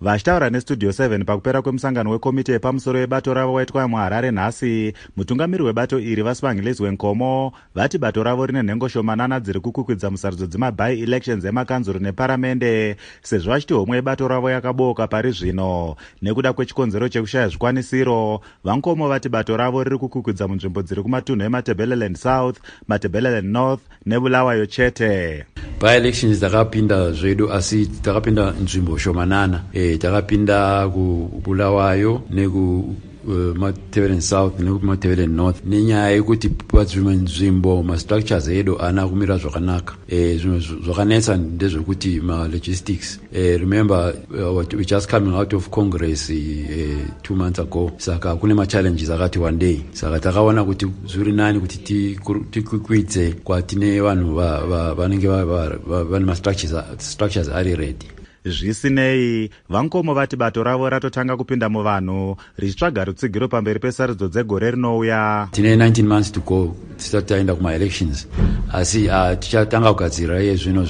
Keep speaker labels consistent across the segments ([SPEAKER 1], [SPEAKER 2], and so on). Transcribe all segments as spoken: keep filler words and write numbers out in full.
[SPEAKER 1] Vachitaura nestudio seven pakupera kwemusangano wekomiti yepamusoro yebato ravo waitwa muHarare nhasi, mutungamiri webato iri Vasivangilizwe Nkomo vati bato ravo rine nhengo shomanana dziri kukukwidza musarudzo dzemabai elections emakanzuru neparamende, sezvo vachiti homwe yebato ravo yakabooka pari zvino nekuda kwechikonzero chekushaya zvikwanisiro. VaNkomo vati bato ravo riri kukukwidza munzvimbo dziri kumatunhu eMatabeleland South, Matabeleland North neBulawayo chete.
[SPEAKER 2] By elections takapinda zvedu asi takapinda nzvimbo shomanana. E, takapinda ku Bulawayo neku uh, Matabeleland South neku Matabeleland North. Nenyaya yekuti padzimwe nzvimbo ma structures edu ana kumira zvakanaka. E, zvimwe zvakanetsa ndezvekuti ma logistics. E, remember uh, we just coming out of Congress uh, two months ago. Saka kune ma challenges akati one day. Saka takaona kuti zviri nani kuti tikukwidze kwatine vanhu vanenge vane ma structures structures ari ready.
[SPEAKER 1] Zvisinei, VaNkomo vati bato ravo ratotanga kupinda muvanhu richitsvaga rutsigiro pamberi pesarudzo dzegore rinouya.
[SPEAKER 2] Tine nineteen months to go tisati taenda kuma elections, asi uh, tichatanga kugadzira iye zvino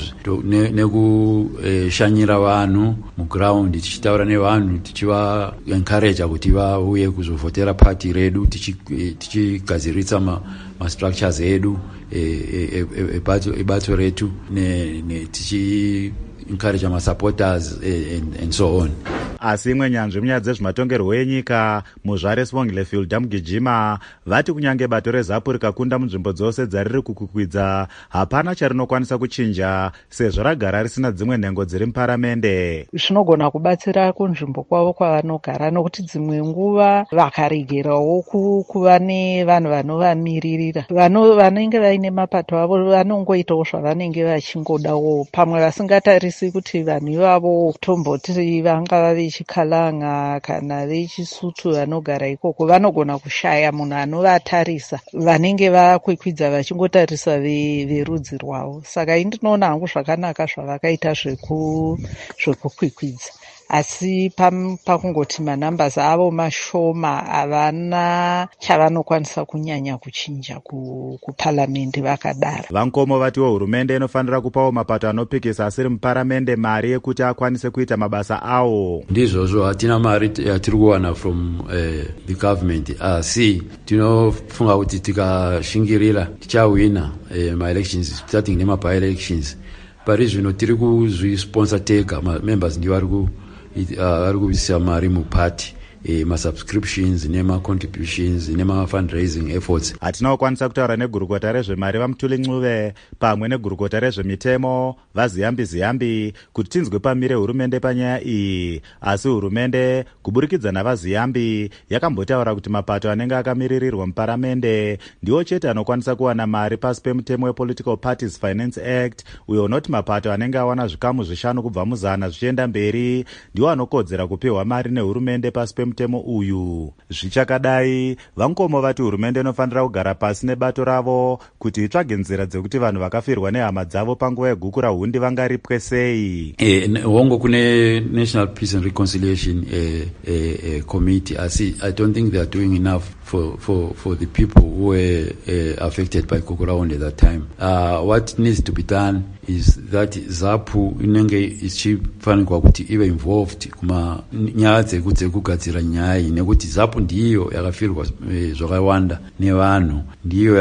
[SPEAKER 2] nekushanyira ne, vanhu muground, tichitaura nevanhu tichiva encourage kuti vauye kuzovhotera party redu, tichigadziritsa ma, ma structures edu ebato e, e, e, retu ne, ne tichi encourage my supporters and, and so on.
[SPEAKER 1] Asi imwe nyanzvi munyaya dzezvematongerwo enyika muzvare Sibongile Field Mugijima vati kunyange bato reZAPU rikakunda munzvimbo dzose dzariri kukukwidza hapana charinokwanisa kuchinja sezvo ragara risina dzimwe nhengo dziri muparamende.
[SPEAKER 3] Zvinogona kubatsira kunzvimbo kwavo kwavanogara nokuti dzimwe nguva vakaregerawo kuva nevanhu vanovamiririra vanenge vaine mapato avo vanongoitawo zvavanenge vachingodawo, pamwe vasingatarisi kuti vanhu ivavo tomboti vangava vechiKalanga kana vechisutu vanogara ikoko vanogona kushaya munhu anovatarisa vanenge vakwikwidza vachingotarisa verudzi rwavo. Saka indinoona hangu zvakanaka zvavakaita zvekukwikwidza, asi pakungoti manambasi avo mashoma havana chavanokwanisa kunyanya kuchinja kuparamende vakadara.
[SPEAKER 1] VaNkomo vatiwo hurumende inofanira kupawo mapato anopikisa asiri muparamende mari yekuti akwanise kuita mabasa awo.
[SPEAKER 2] Ndizvozvo hatina mari yatiri kuwana from uh, the government, asi tinofunga kuti tikashingirira tichawina uh, ma elections starting nema by elections. Pari zvino tiri kuzvisponsor tega, members ndivo vari ku vari kubisa mari mupati, e, ma-subscriptions nema-contributions nema-fundraising efforts.
[SPEAKER 1] Hatina kukwanisa kutaura negurukota rezvemari vaMutuli Ncube pamwe negurukota rezvemitemo vaZiyambi Ziyambi kuti tinzwe pamire hurumende panyaya iyi, asi hurumende kuburikidza navaZiyambi yakambotaura kuti mapato anenge akamiririrwa muparamende ndiwo chete anokwanisa kuwana mari pasi pemutemo wePolitical Parties Finance Act, uyo unoti mapato anenge awana zvikamu zvishanu kubva muzana zvichienda mberi ndiwo anokodzera kupiwa mari nehurumende pasi pemutemo uyu. Zvichakadai, VaNkomo vati hurumende inofanira kugara pasi nebato ravo kuti itsvage nzira dzekuti vanhu vakafirwa nehama dzavo panguva yeguku rahundi vangaripwe sei.
[SPEAKER 2] Eh, hongo kune National Peace and Reconciliation eh, eh, eh, Committee, asi I don't think they are doing enough for for for the people who were eh, affected by Gukurahundi at that time. Uh, what needs to be done is that ZAPU inenge ichifanirwa kuti ive involved kuma nyaya dzekugadzira nyaya iyi, nekuti ZAPU ndiyo yakafirwa e, zvakawanda nevanhu, ndiyo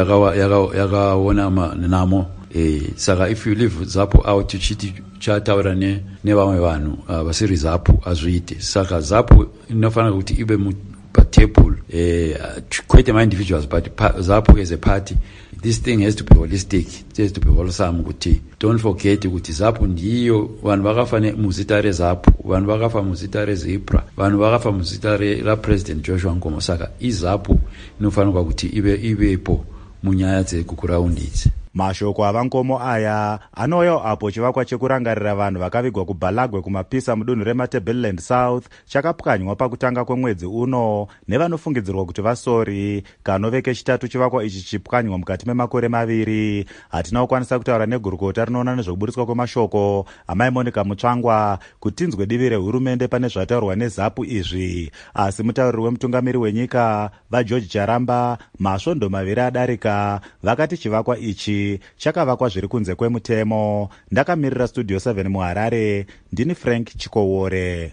[SPEAKER 2] yakaona namo. E, saka if you leave ZAPU out tichiti chataura ne nevamwe vanhu uh, vasiri ZAPU azviite. Saka ZAPU inofanira kuti ibe patable eh, kwete ma individuals but ZAPU as a party. This thing has to be holistic, it has to be wholesome. Kuti don't forget kuti ZAPU ndiyo vanhu vakafa muzita reZAPU, vanhu vakafa muzita reZipra, vanhu vakafa muzita ra President Joshua Nkomo. Saka iZAPU inofanirwa kuti ive ivepo munyaya dzegukurahundi idzi.
[SPEAKER 1] Mashoko avaNkomo aya anouya apo chivakwa chekurangarira vanhu vakavigwa kuBalagwe kumapisa mudunhu reMatabeleland South chakapwanywa pakutanga kwemwedzi uno nevanofungidzirwa kuti vasori, kanove kechitatu chivakwa ichi chipwanywa mukati memakore maviri. Hatina kukwanisa kutaura negurukota rinoona nezvekubudiswa kwemashoko amai Monica Mutsvangwa kuti tinzwe divi rehurumende pane zvataurwa neZAPU izvi, asi mutauriri wemutungamiri wenyika vaGeorge Charamba masvondo maviri adarika vakati chivakwa ichi chakavakwa zviri kunze kwemutemo. Ndakamirira Studio seven muHarare, ndini Frank Chikowore.